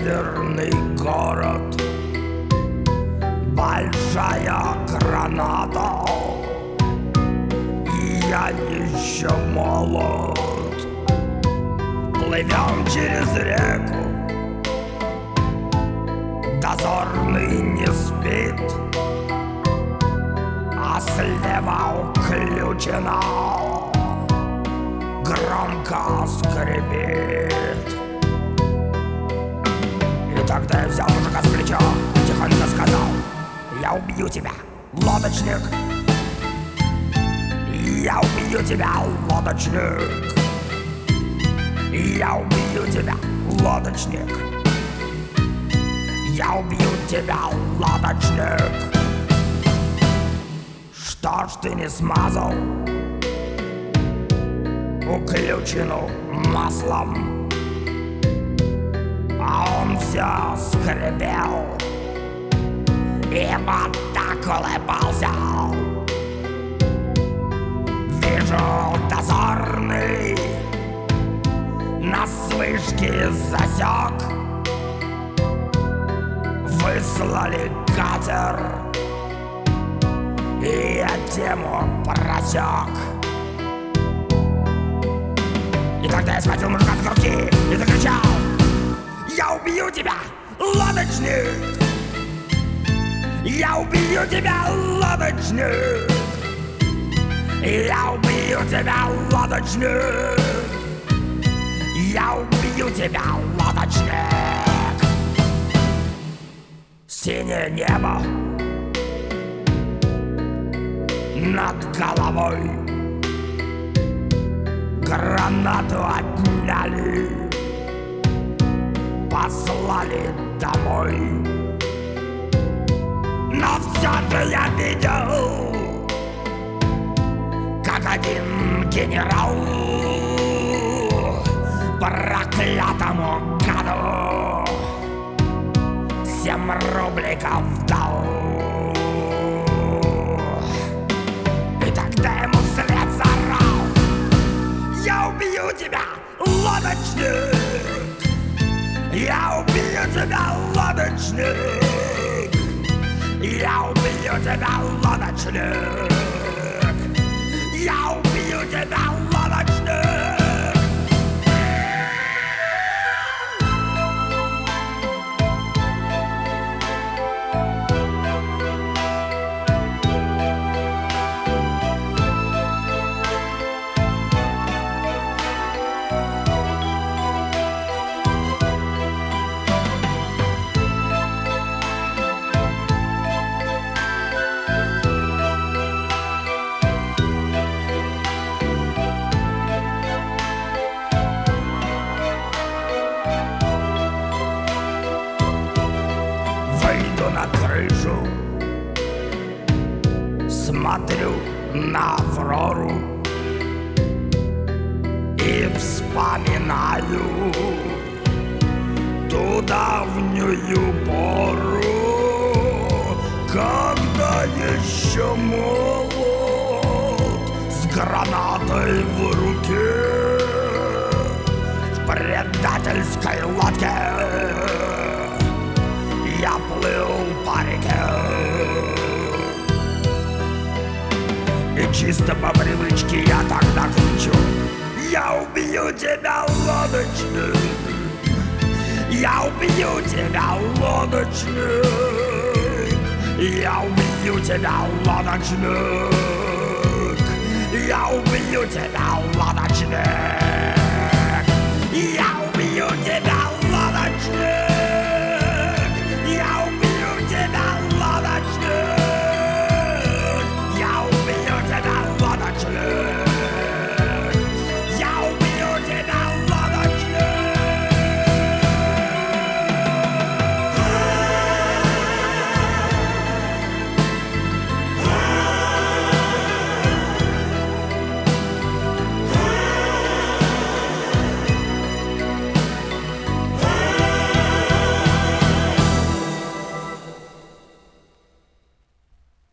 северный город, большая граната, и я еще молод. Плывем через реку, дозорный не спит, а слева уключено громко скрипит. И тогда я взял мужика с плеча и тихонько сказал: я убью тебя, лодочник. Я убью тебя, лодочник. Я убью тебя, лодочник. Я убью тебя, лодочник. Что ж ты не смазал уключину маслом? А он все скрипел и вот так улыбался. Вижу, дозорный на вышке засек. Выслали катер, и я тему просек. И тогда я схватил мужика за груди и закричал: я убью тебя, лодочник! Я убью тебя, лодочник! Я убью тебя, лодочник! Я убью тебя, лодочник! Синее небо над головой, гранату отняли, послали домой. Но все же я видел, как один генерал проклятому гаду 7 рубликов дал. И тогда ему вслед заорал: я убью тебя, лодочник! Я убью тебя, лодочник! Я убью тебя, лодочник! Я убью тебя, лодочник! Выйду на крышу, смотрю на Аврору и вспоминаю ту давнюю пору, когда еще молод, с гранатой в руке, в предательской лодке я плыл по реке. И чисто по привычке я тогда кричу: я убью тебя, лодочник! Я убью тебя, лодочник! Я убью тебя, лодочник! Я убью тебя, лодочник! Я убью тебя, лодочник!